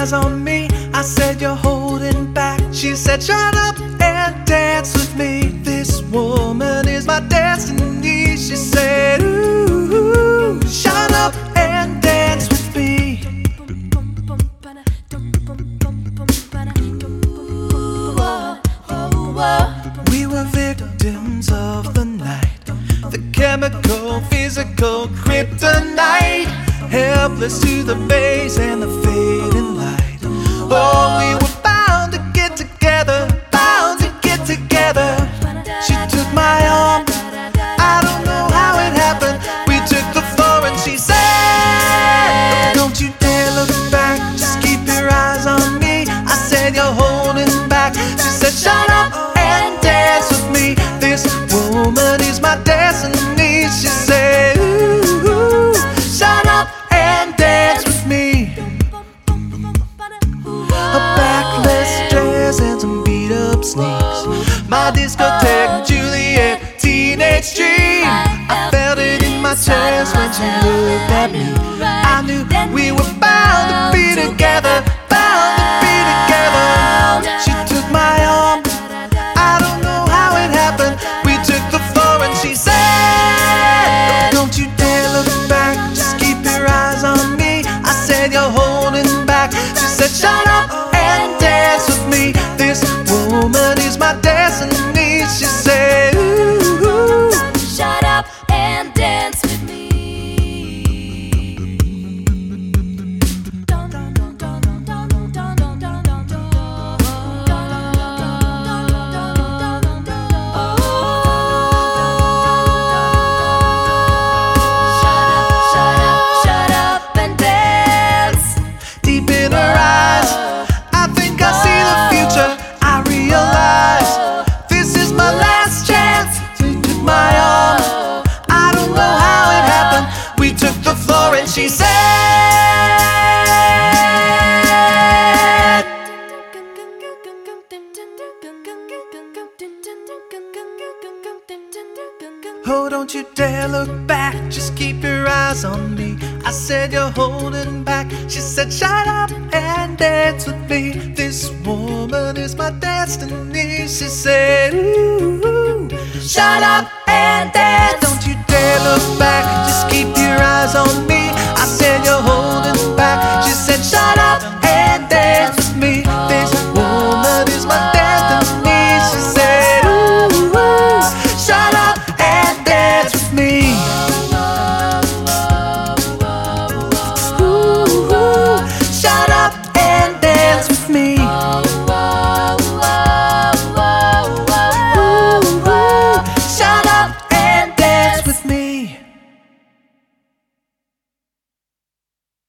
eyes on me. I said, you're holding back. She said, shut up and dance with me. This woman is my destiny. She said, ooh, shut up and dance with me. We were victims of the night, the chemical, physical kryptonite, helpless to the base and the fading light. Oh, we were bound to get together, bound to get together. She took my arm, I don't know how it happened. We took the floor and she said, don't you dare look back, just keep your eyes on me. I said, you're holding back. She said, shut up and dance with me. This woman is my destiny. She said, ooh, shut up and dance with me. A backless dress and some beat up sneaks, my discotheque Juliet teenage dream. I felt it in my chest when she looked at me. I knew we were bound to be together, bound to be together. She took my arm, I don't know how it happened. We took the floor and she said, don't you dare look back, just keep your eyes on me. I said, you're holding back. She said, shut up and dance with me. This woman is my destiny. She said, ooh, shut up and dance with me. Shut up and dance. Deep in her eyes, I think I see the future. I realize this is my last chance. She took my arm, I don't know how it happened. We took the floor and she said, oh, don't you dare look back, just keep your eyes on me. I said, you're holding back. She said, shut up and dance with me. This woman is my destiny. She said, ooh, shut up and dance.